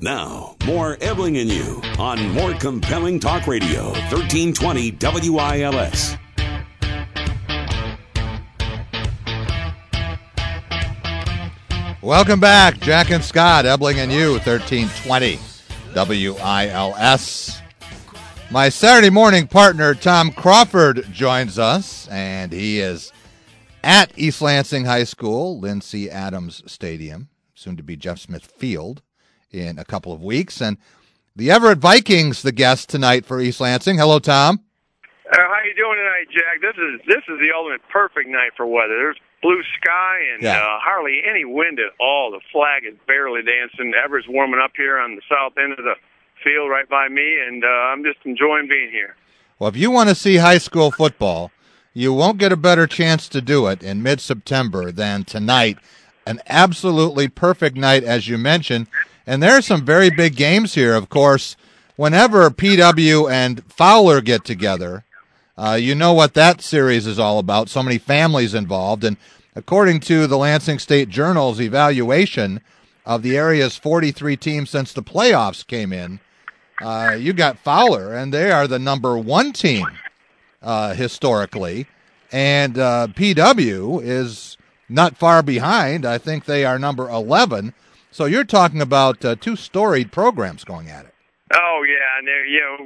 Now, more Ebling and You on more compelling talk radio, 1320 WILS. Welcome back, Jack and Scott, Ebling and You, 1320 WILS. My Saturday morning partner, Tom Crawford, joins us, and he is at East Lansing High School, Lindsey Adams Stadium, soon to be Jeff Smith Field, in a couple of weeks. And the Everett Vikings, the guest tonight for East Lansing. Hello, Tom. How you doing tonight, Jack? This is the ultimate perfect night for weather. There's blue sky and hardly any wind at all. The flag is barely dancing. Everett's warming up here on the south end of the field right by me, and I'm just enjoying being here. Well, if you want to see high school football, you won't get a better chance to do it in mid-September than tonight. An absolutely perfect night, as you mentioned. And there are some very big games here, of course. Whenever PW and Fowler get together, you know what that series is all about. So many families involved. And according to the Lansing State Journal's evaluation of the area's 43 teams since the playoffs came in, you got Fowler, and they are the number one team historically. And PW is not far behind. I think they are number 11. So you're talking about two storied programs going at it. Oh yeah, and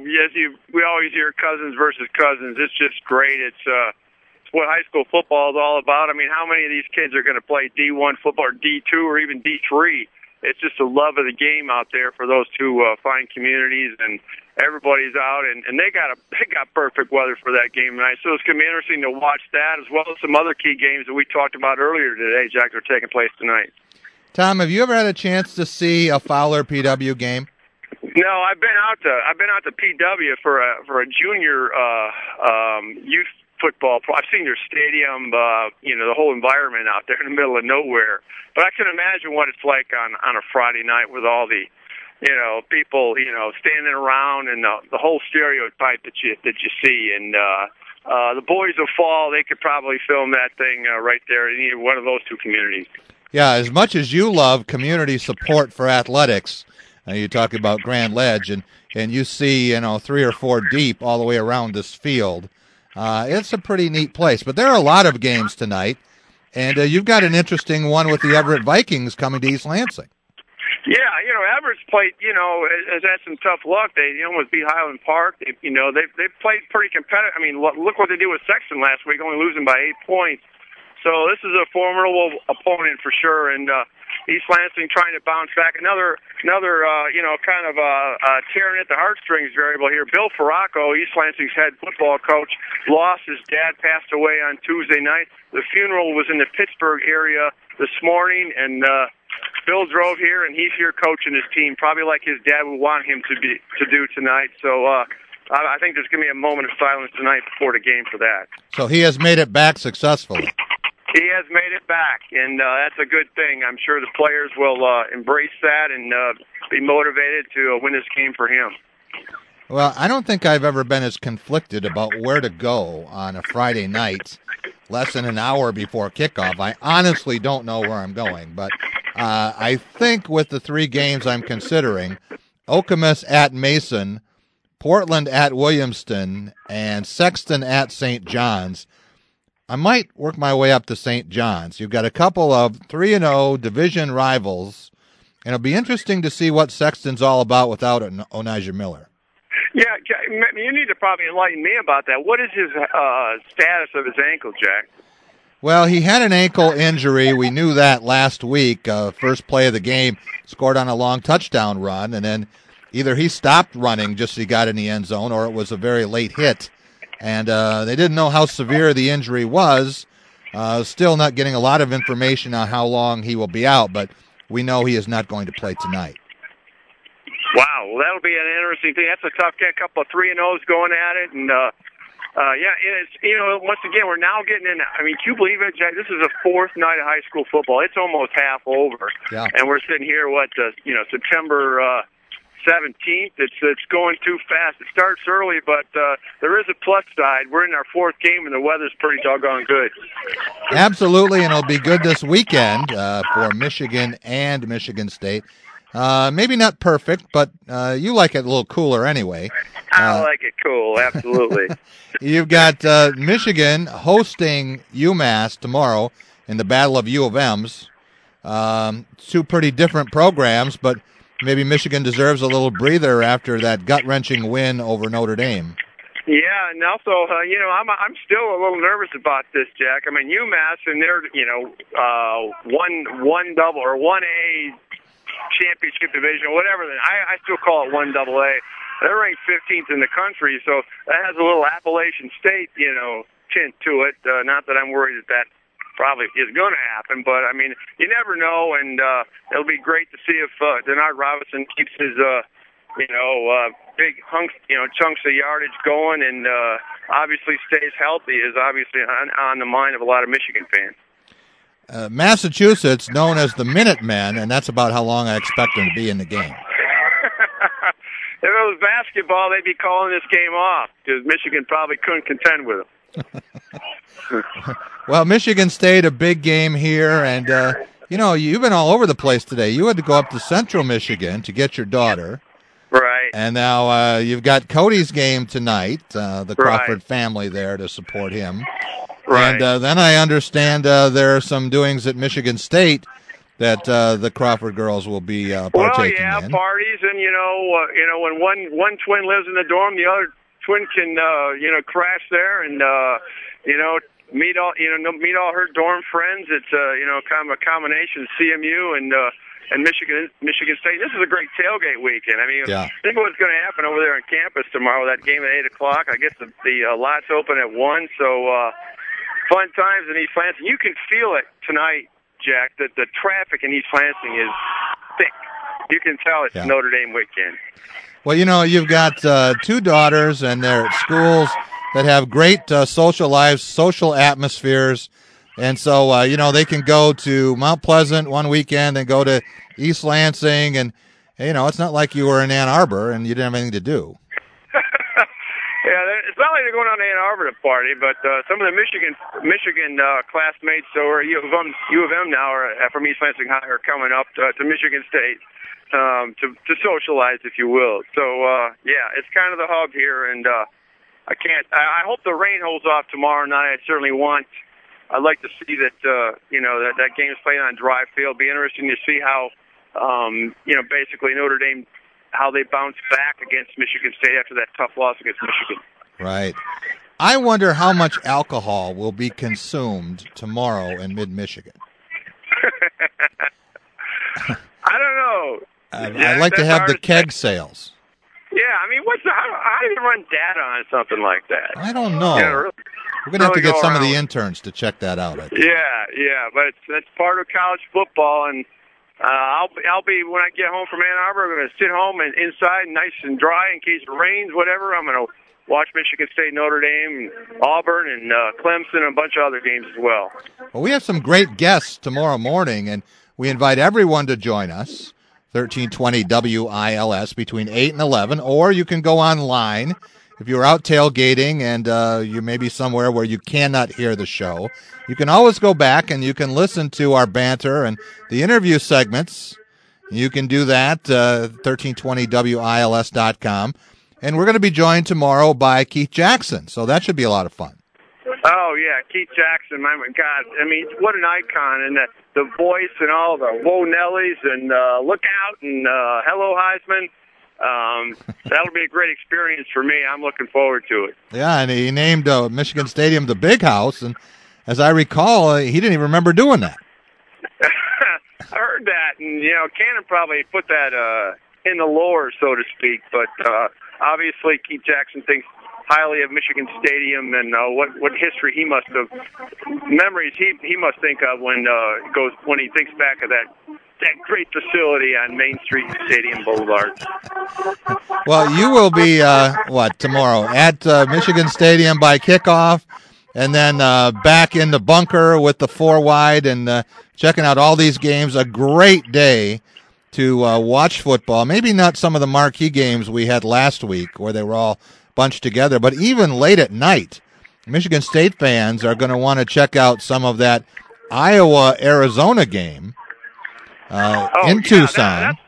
we always hear cousins versus cousins. It's just great. It's what high school football is all about. I mean, how many of these kids are going to play D1 football or D2 or even D3? It's just the love of the game out there for those two fine communities, and everybody's out, and they got perfect weather for that game tonight. So it's going to be interesting to watch that, as well as some other key games that we talked about earlier today, Jack, are taking place tonight. Tom, have you ever had a chance to see a Fowler PW game? No, I've been out to PW for a junior youth football. I've seen their stadium, the whole environment out there in the middle of nowhere. But I can imagine what it's like on a Friday night with all the, people, standing around and the whole stereotype that you see. And the boys of fall, they could probably film that thing right there in either one of those two communities. Yeah, as much as you love community support for athletics, you talk about Grand Ledge, and you see, 3 or 4 deep all the way around this field. It's a pretty neat place. But there are a lot of games tonight, and you've got an interesting one with the Everett Vikings coming to East Lansing. Yeah, Everett's played, has had some tough luck. They almost beat Highland Park. They've played pretty competitive. I mean, look what they did with Sexton last week, only losing by 8 points. So this is a formidable opponent for sure, and East Lansing trying to bounce back. Another kind of tearing at the heartstrings variable here. Bill Farraco, East Lansing's head football coach, lost his dad, passed away on Tuesday night. The funeral was in the Pittsburgh area this morning, and Bill drove here, and he's here coaching his team, probably like his dad would want him to do tonight. So I think there's going to be a moment of silence tonight before the game for that. So he has made it back successfully. He has made it back, and that's a good thing. I'm sure the players will embrace that and be motivated to win this game for him. Well, I don't think I've ever been as conflicted about where to go on a Friday night, less than an hour before kickoff. I honestly don't know where I'm going, but I think with the 3 games I'm considering, Okemos at Mason, Portland at Williamston, and Sexton at St. John's, I might work my way up to St. John's. You've got a couple of 3-0 division rivals, and it'll be interesting to see what Sexton's all about without Onijah Miller. Yeah, you need to probably enlighten me about that. What is his status of his ankle, Jack? Well, he had an ankle injury. We knew that last week. First play of the game, scored on a long touchdown run, and then either he stopped running just as he got in the end zone, or it was a very late hit. And they didn't know how severe the injury was. Still not getting a lot of information on how long he will be out, but we know he is not going to play tonight. Wow, well, that'll be an interesting thing. That's a tough game. A couple of 3-0s going at it, and it's once again we're now getting in. I mean, can you believe it, Jack? This is the 4th night of high school football. It's almost half over, and we're sitting here. September 17th. It's going too fast. It starts early, but there is a plus side. We're in our 4th game, and the weather's pretty doggone good. Absolutely, and it'll be good this weekend for Michigan and Michigan State. Maybe not perfect, but you like it a little cooler anyway. I like it cool, absolutely. You've got Michigan hosting UMass tomorrow in the Battle of U of M's. Two pretty different programs, but maybe Michigan deserves a little breather after that gut-wrenching win over Notre Dame. Yeah, and also, I'm still a little nervous about this, Jack. I mean, UMass and their, one double or 1A championship division, whatever. I still call it 1AA. They're ranked 15th in the country, so that has a little Appalachian State, tint to it. Not that I'm worried that probably is going to happen, but I mean, you never know, and it'll be great to see if Denard Robinson keeps his, big hunks, chunks of yardage going, and obviously stays healthy. Is obviously on the mind of a lot of Michigan fans. Massachusetts, known as the Minutemen, and that's about how long I expect them to be in the game. If it was basketball, they'd be calling this game off because Michigan probably couldn't contend with them. Well, Michigan State, a big game here, and, you've been all over the place today. You had to go up to Central Michigan to get your daughter. Right. And now you've got Cody's game tonight, the Crawford family there to support him. Right. And then I understand there are some doings at Michigan State that the Crawford girls will be partaking in. Parties, and when one twin lives in the dorm, the other twin can crash there and meet all her dorm friends. It's kind of a combination of CMU and Michigan State. This is a great tailgate weekend. I mean, think of what's going to happen over there on campus tomorrow. That game at 8:00. I guess the lots open at 1. So fun times in East Lansing. You can feel it tonight, Jack, that the traffic in East Lansing is thick. You can tell it's Notre Dame weekend. Well, you've got two daughters, and they're at schools that have great social lives, social atmospheres. And so, they can go to Mount Pleasant one weekend and go to East Lansing. And, it's not like you were in Ann Arbor and you didn't have anything to do. Yeah, it's not like they're going on to Ann Arbor to party, but some of the Michigan classmates or U of M now are from East Lansing High are coming up to Michigan State to socialize, if you will. So it's kind of the hub here, and I hope the rain holds off tomorrow night. I'd like to see that that game's played on dry field. Be interesting to see how basically Notre Dame, how they bounce back against Michigan State after that tough loss against Michigan. Right. I wonder how much alcohol will be consumed tomorrow in mid-Michigan. I don't know. I'd like to have the keg sales. Yeah, I mean, how do you run data on something like that? I don't know. We're going to have to get some of the interns to check that out, I think. Yeah, but that's part of college football, and I'll be, when I get home from Ann Arbor, I'm going to sit home and inside, nice and dry in case it rains, whatever. I'm going to watch Michigan State, Notre Dame, Auburn, and Clemson, and a bunch of other games as well. Well, we have some great guests tomorrow morning, and we invite everyone to join us, 1320 WILS, between 8 and 11, or you can go online. If you're out tailgating and you may be somewhere where you cannot hear the show, you can always go back and you can listen to our banter and the interview segments. You can do that, 1320WILS.com. And we're going to be joined tomorrow by Keith Jackson, so that should be a lot of fun. Oh, yeah, Keith Jackson, my God. I mean, what an icon. And the voice and all the Whoa Nellies and Look Out and Hello Heisman. That'll be a great experience for me. I'm looking forward to it. Yeah, and he named Michigan Stadium the Big House, and as I recall, he didn't even remember doing that. I heard that, and Cannon probably put that in the lore, so to speak. But obviously, Keith Jackson thinks highly of Michigan Stadium and what history he must have, memories he must think of when he thinks back of that great facility on Main Street, Stadium Boulevard. Well, you will be, tomorrow? At Michigan Stadium by kickoff, and then back in the bunker with the 4 wide and checking out all these games. A great day to watch football. Maybe not some of the marquee games we had last week where they were all bunched together, but even late at night, Michigan State fans are going to want to check out some of that Iowa-Arizona game. In Tucson. That's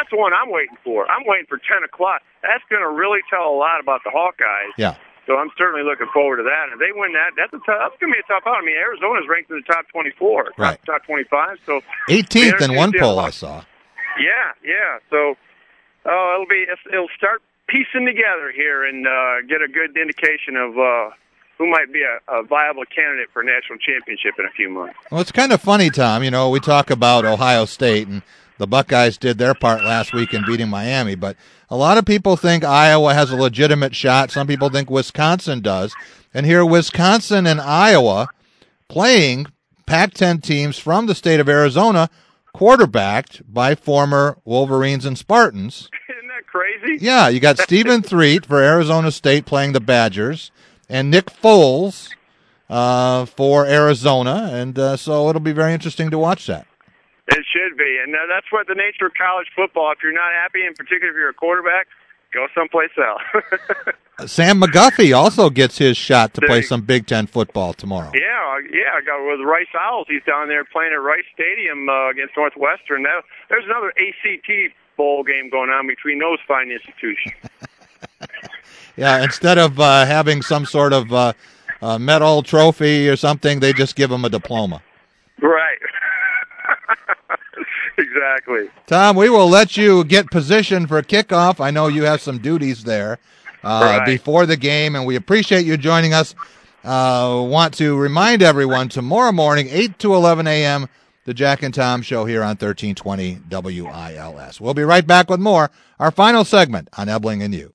that's the one I'm waiting for. I'm waiting for 10 o'clock. That's going to really tell a lot about the Hawkeyes. Yeah. So I'm certainly looking forward to that. And if they win that, that's going to be a tough out. I mean, Arizona's ranked in the top 24, right. top 25. So 18th in one poll I saw. Yeah. So it'll start piecing together here and get a good indication of who might be a viable candidate for a national championship in a few months. Well, it's kind of funny, Tom. You know, we talk about Ohio State, and the Buckeyes did their part last week in beating Miami, but a lot of people think Iowa has a legitimate shot. Some people think Wisconsin does. And here, Wisconsin and Iowa playing Pac-10 teams from the state of Arizona, quarterbacked by former Wolverines and Spartans. Isn't that crazy? Yeah, you got Stephen Threet for Arizona State playing the Badgers, and Nick Foles for Arizona, and so it'll be very interesting to watch that. It should be, and that's what the nature of college football. If you're not happy, in particular if you're a quarterback, go someplace else. Sam McGuffey also gets his shot to play some Big Ten football tomorrow. Yeah, I got with Rice Owls. He's down there playing at Rice Stadium against Northwestern. Now, there's another ACT bowl game going on between those fine institutions. Yeah, instead of having some sort of medal trophy or something, they just give them a diploma. Right. Exactly. Tom, we will let you get positioned for kickoff. I know you have some duties there before the game, and we appreciate you joining us. Want to remind everyone, tomorrow morning, 8 to 11 a.m., the Jack and Tom Show here on 1320 WILS. We'll be right back with more, our final segment on Ebling and You.